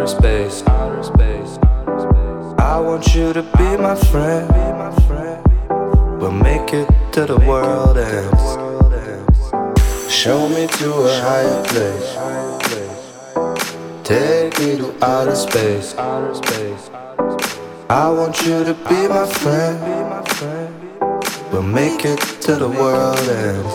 outer space. I want you to be my friend. We'll make it to the world ends. Show me to a higher place. Take me to outer space. I want you to be my friend. We'll make it to the world ends.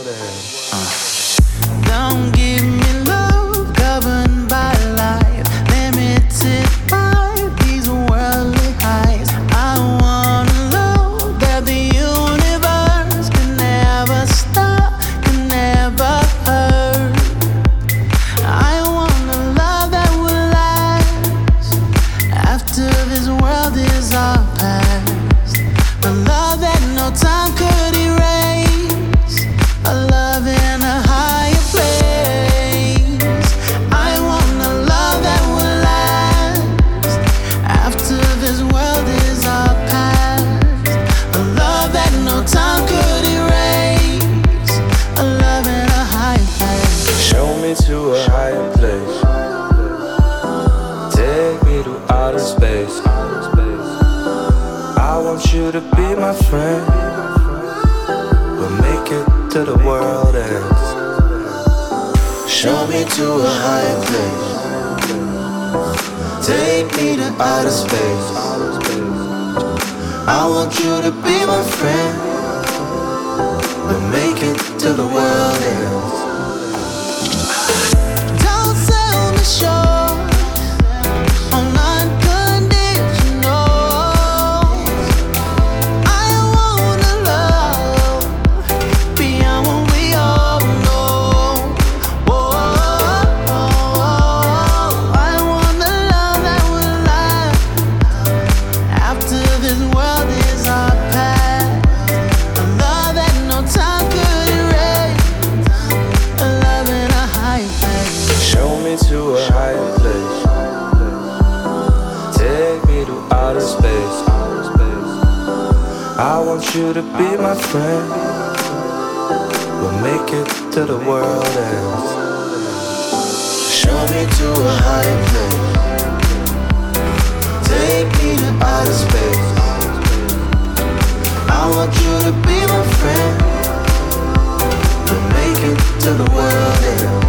Don't give me love governed by life, limited by these worldly highs. I want a love that the universe can never stop, can never hurt. I want a love that will last after this world is our past. A love that no time could erase. A love in a higher place. I want a love that will last after this world is our past. A love that no time could erase. A love in a higher place. Show me to a higher place. Take me to outer space. I want you to be my friend. We'll make it to the world ends. Show me to a higher place. Take me to outer space. I want you to be my friend. We'll make it to the world ends. Don't sell me short on unconditional. I want a love beyond what we all know. I want a love that will last after this world is our past. A love that no time could erase. A love in a higher place. Show me to a higher place. Take me to outer space. I want you to be my friend. We'll make it to the world ends. Show me to a higher place. Take me to outer space. I want you to be my friend. We'll make it to the world ends.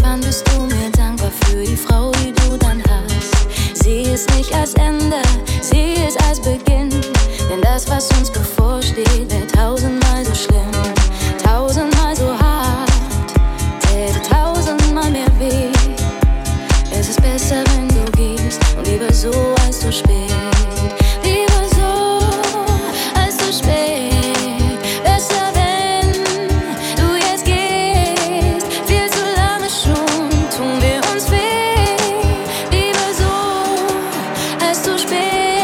Frau, die du dann hast. Sieh es nicht als Ende, sieh bis alles beginnt. Denn das, was uns bevorsteht, wäre tausendmal so schlimm, tausendmal so hart, täte tausendmal mehr weh. Es ist besser, wenn du gehst und lieber so als zu spät. Lieber so als zu spät. Besser, wenn du jetzt gehst. Viel zu lange schon tun wir uns weh. Lieber so als zu spät.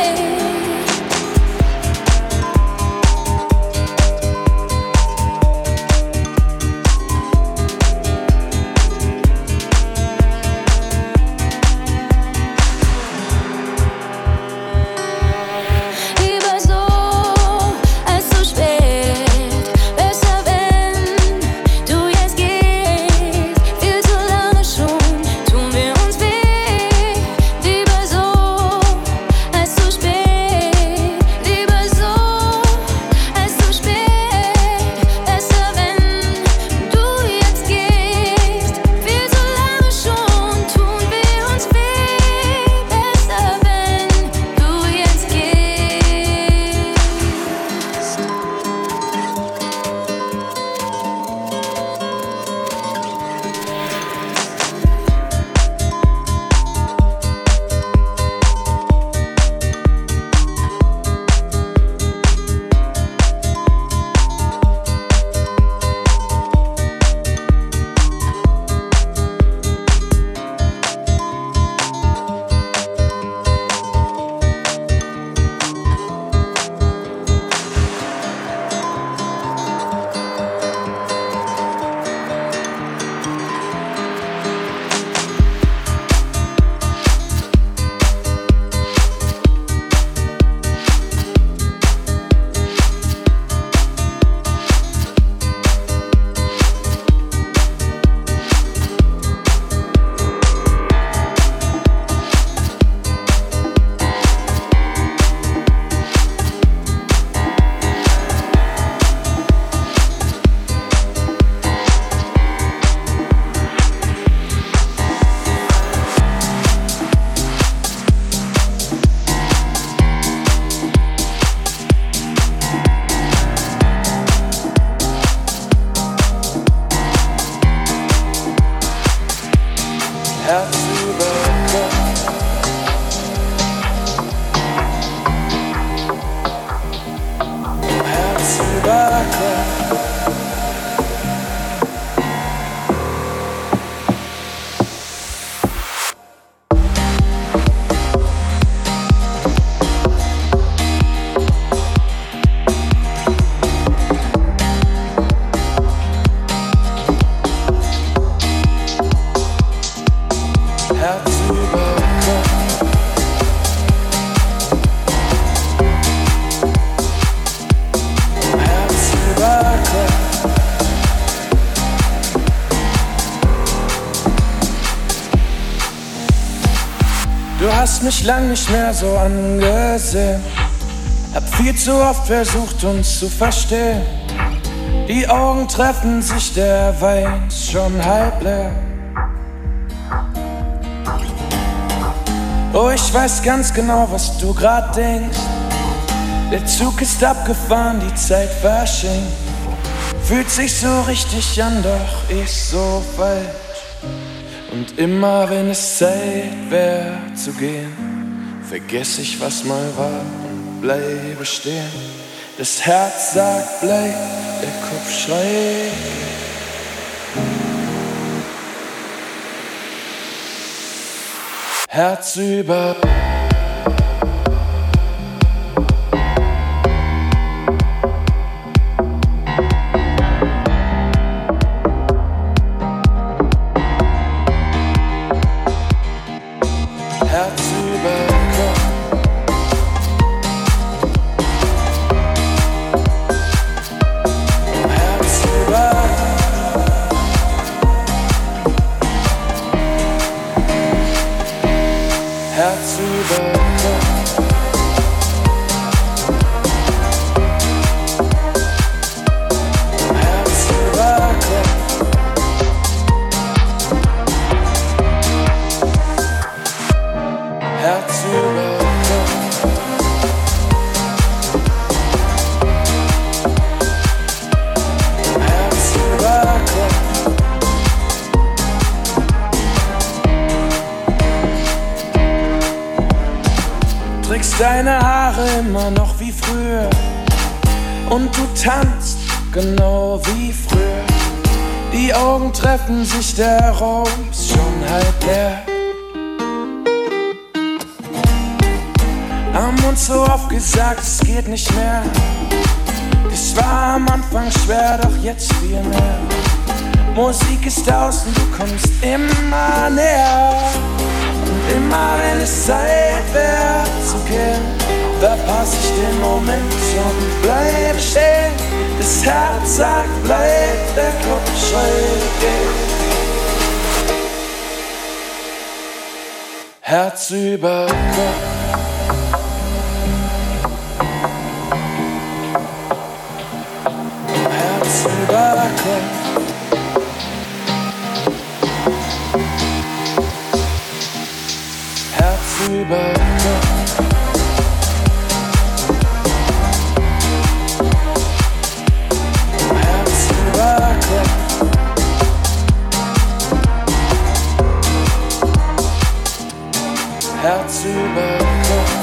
Du hast mich lang nicht mehr so angesehen. Hab viel zu oft versucht, uns zu verstehen. Die Augen treffen sich, der Wein ist schon halb leer. Oh, ich weiß ganz genau, was du grad denkst. Der Zug ist abgefahren, die Zeit verschenkt. Fühlt sich so richtig an, doch ist so falsch. Und immer wenn es Zeit wär zu gehen, vergess ich, was mal war und bleibe stehen. Das Herz sagt bleib, der Kopf schreit. Herz über. Herz über Kopf. trägst deine Haare immer noch wie früher und du tanzt genau wie früher. Die Augen treffen sich, der Raum ist schon halb leer. Haben uns so oft gesagt, es geht nicht mehr. Es war am Anfang schwer, doch jetzt viel mehr. Musik ist aus und du kommst immer näher. Und immer wenn es Zeit wäre zu gehen, verpasse ich den Moment und bleibe stehen. Das Herz sagt, bleib, der Kopf schreit, geht. Herz über Kopf. Herz über Kopf. Herz über Kopf. Herz über Kopf. Herz über Kopf.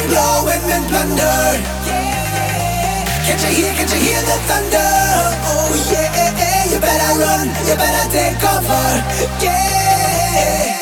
blow and men plunder. Can't you hear the thunder? Oh yeah, you better run, you better take cover. Yeah.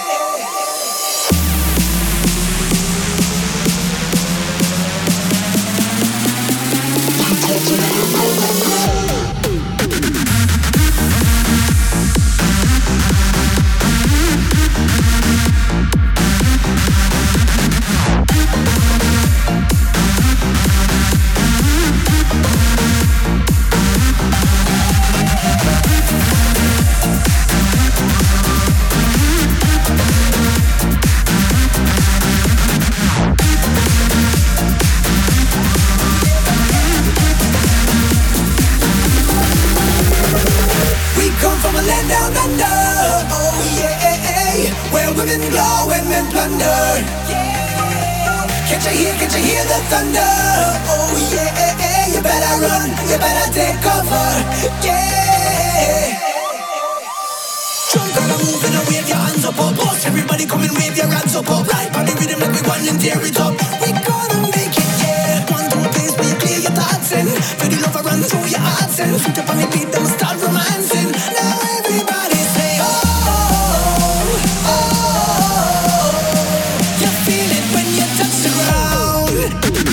Down under, oh yeah, where women glow and men plunder. Can't you hear the thunder? Oh yeah, you better run, you better take cover. Yeah. Jump and move and wave your hands up, up. Boss, everybody come and wave your hands up, up. Right on the rhythm like we want and tear it up. We gonna make it, yeah. One to a place where you clear your thoughts and feel the love run through your hearts and feet up on the beat, then we start romancing. Now everybody say oh, oh, oh. You feel it when you touch the ground.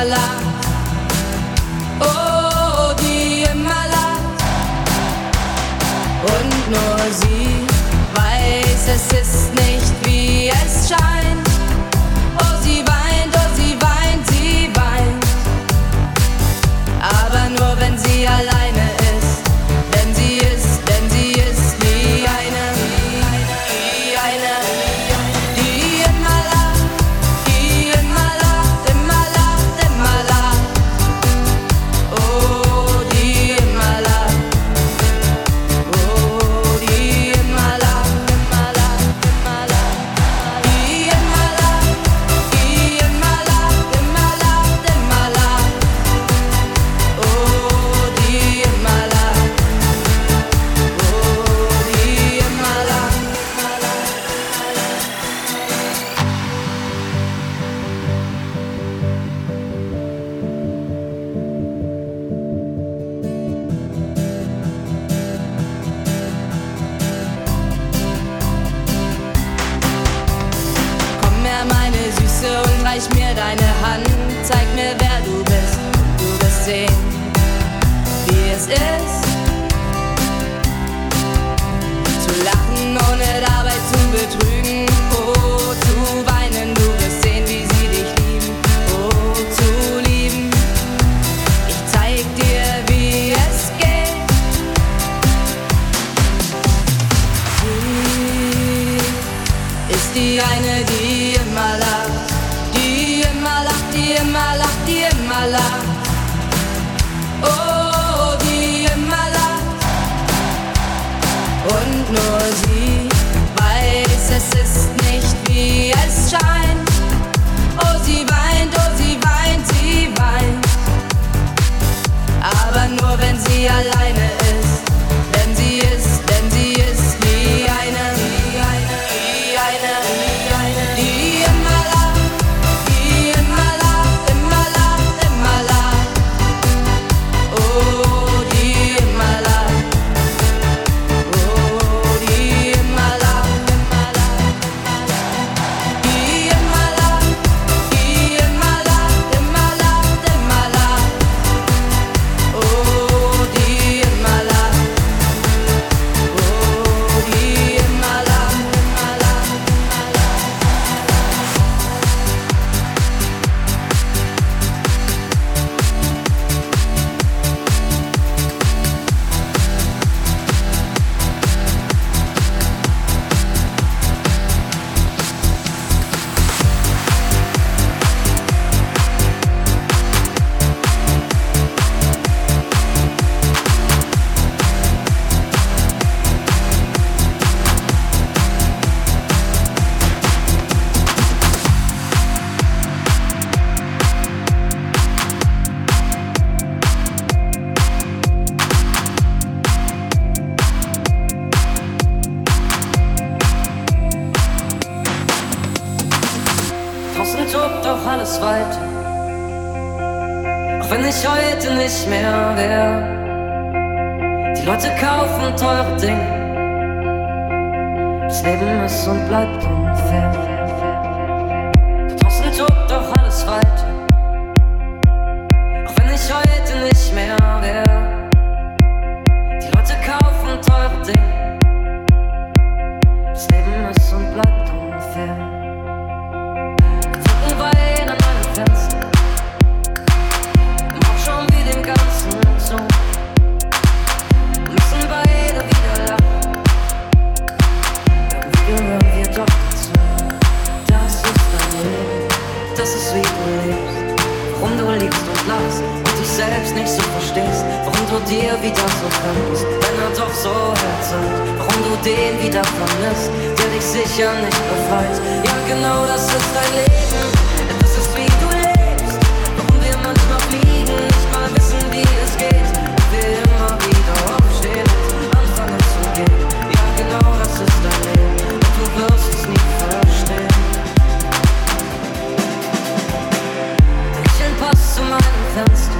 immer lacht. Oh, die immer lacht. Und nur sie weiß, es ist nicht wie es scheint. Oh, sie weint, sie weint. Aber nur wenn sie alleine ist. Denn sie ist wie eine, die immer lacht, die immer lacht, immer lacht, immer lacht. Oh, die immer lacht. Oh, die immer lacht, immer lacht, immer lacht. Die immer lacht, die immer lacht, immer lacht, immer lacht. Oh, die immer lacht. Oh, die immer lacht, immer lacht. Komm her, meine Süße, und reich mir deine Hand. Zeig mir, wer du bist. Du wirst sehen, wie es ist, zu lachen, ohne dabei zu betrügen. Oh, zu weinen, du wirst sehen, wie sie dich lieben. Oh, zu lieben. Ich zeig dir, wie es geht. Sie ist die eine, die immer lacht. Die immer lacht, die immer lacht, die immer lacht. Oh, die immer lacht. Und nur sie weiß, es ist nicht wie es scheint. Oh, sie weint, sie weint. Aber nur wenn sie alleine ist. Denn sie ist wie eine, die immer lacht, die immer lacht, immer lacht, immer lacht. Oh, die immer lacht. Oh, die immer lacht, immer lacht, die immer lacht, die immer lacht, immer lacht, immer lacht. Oh, die immer lacht. Oh, die immer lacht, immer lacht, immer lacht. Draußen tobt auch alles weiter, auch wenn ich heute nicht mehr wär. Die Leute kaufen teure Dinge, das Leben ist und bleibt unfair. Draußen tobt auch alles weiter, auch wenn ich heute nicht mehr wär. Die Leute kaufen teure Dinge, das Leben ist und bleibt unfair. Wein an meinem Fenster, mach schon wie dem Ganzen zu. Müssen beide wieder lachen, irgendwie gehören wir doch dazu. Das ist dein Leben, das ist wie du lebst. Warum du liebst und lachst und dich selbst nicht so verstehst. Warum du dir wieder so könntest, wenn er doch so herzagt. Warum du den wieder vermisst, der dich sicher nicht befreit. Ja, genau, das ist dein Leben. Das ist wie du lebst. Warum wir manchmal fliegen, nicht mal wissen, wie es geht. Und wir immer wieder aufstehen und anfangen zu gehen. Ja, genau, das ist dein Leben. Und du wirst es nie verstehen. Lächeln passt zu meinem Fenster,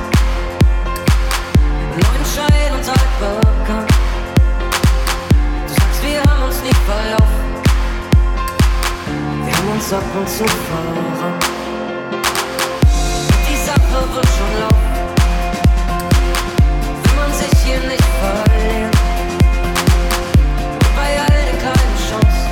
neuen Schein und altbekannt. Du sagst, wir haben uns nie verlaufen, wir haben uns ab und zu verrannt. wird schon laufen. Will man sich hier nicht verlieren. Und bei all den kleinen Chancen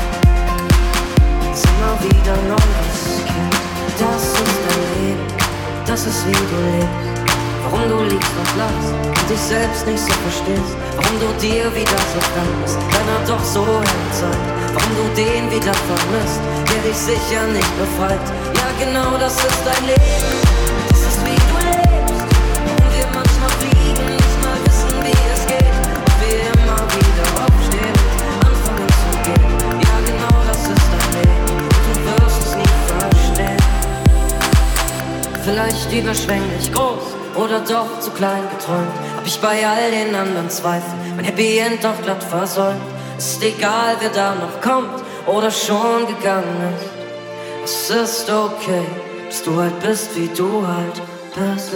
ist immer wieder neues Kind. Das ist dein Leben, das ist wie du lebst. Warum du liegst und lachst und dich selbst nicht so verstehst. Warum du dir wieder so krank bist, kann er doch so hell sein. Warum du den wieder vermisst, der dich sicher nicht befreit. Ja genau, das ist dein Leben, das ist wie du lebst. Warum wir manchmal fliegen, nicht mal wissen wie es geht. Und wir immer wieder aufstehen, anfangen zu gehen. Ja genau, das ist dein Leben, du wirst es nie verstehen. Vielleicht überschwänglich groß oder doch zu klein geträumt. Hab ich bei all den anderen Zweifeln mein Happy End doch glatt versäumt. Ist egal, wer da noch kommt oder schon gegangen ist. Es ist okay, dass du halt bist, wie du halt bist.